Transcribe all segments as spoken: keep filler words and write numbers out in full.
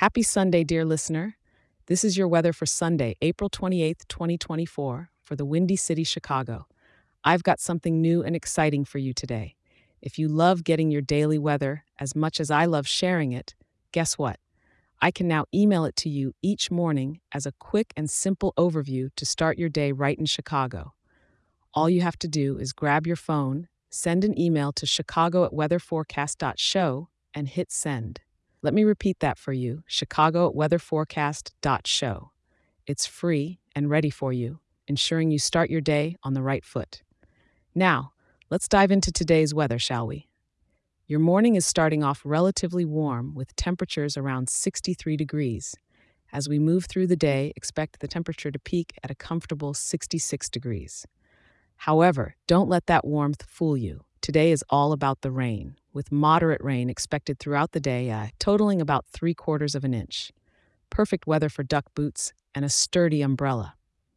Happy Sunday, dear listener. This is your weather for Sunday, April twenty-eighth, twenty twenty-four, for the Windy City, Chicago. I've got something new and exciting for you today. If you love getting your daily weather as much as I love sharing it, guess what? I can now email it to you each morning as a quick and simple overview to start your day right in Chicago. All you have to do is grab your phone, send an email to chicago at weatherforecast dot show, and hit send. Let me repeat that for you, chicago at weatherforecast dot show. It's free and ready for you, ensuring you start your day on the right foot. Now, let's dive into today's weather, shall we? Your morning is starting off relatively warm with temperatures around sixty-three degrees. As we move through the day, expect the temperature to peak at a comfortable sixty-six degrees. However, don't let that warmth fool you. Today is all about the rain, with moderate rain expected throughout the day, uh, totaling about three quarters of an inch. Perfect weather for duck boots and a sturdy umbrella.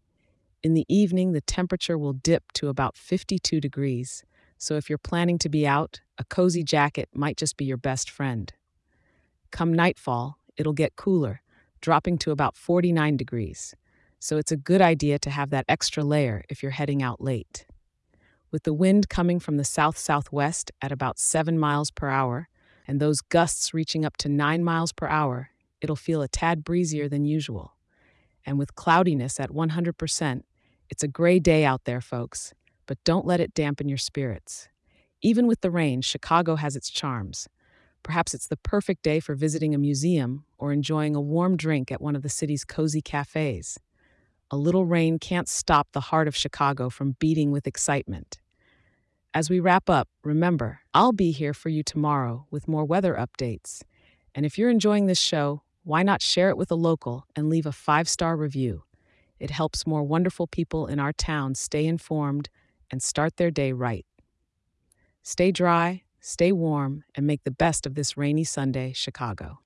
In the evening, the temperature will dip to about fifty-two degrees, so if you're planning to be out, a cozy jacket might just be your best friend. Come nightfall, it'll get cooler, dropping to about forty-nine degrees, so it's a good idea to have that extra layer if you're heading out late. With the wind coming from the south-southwest at about seven miles per hour, and those gusts reaching up to nine miles per hour, it'll feel a tad breezier than usual. And with cloudiness at one hundred percent, it's a gray day out there, folks, but don't let it dampen your spirits. Even with the rain, Chicago has its charms. Perhaps it's the perfect day for visiting a museum or enjoying a warm drink at one of the city's cozy cafes. A little rain can't stop the heart of Chicago from beating with excitement. As we wrap up, remember, I'll be here for you tomorrow with more weather updates. And if you're enjoying this show, why not share it with a local and leave a five-star review? It helps more wonderful people in our town stay informed and start their day right. Stay dry, stay warm, and make the best of this rainy Sunday, Chicago.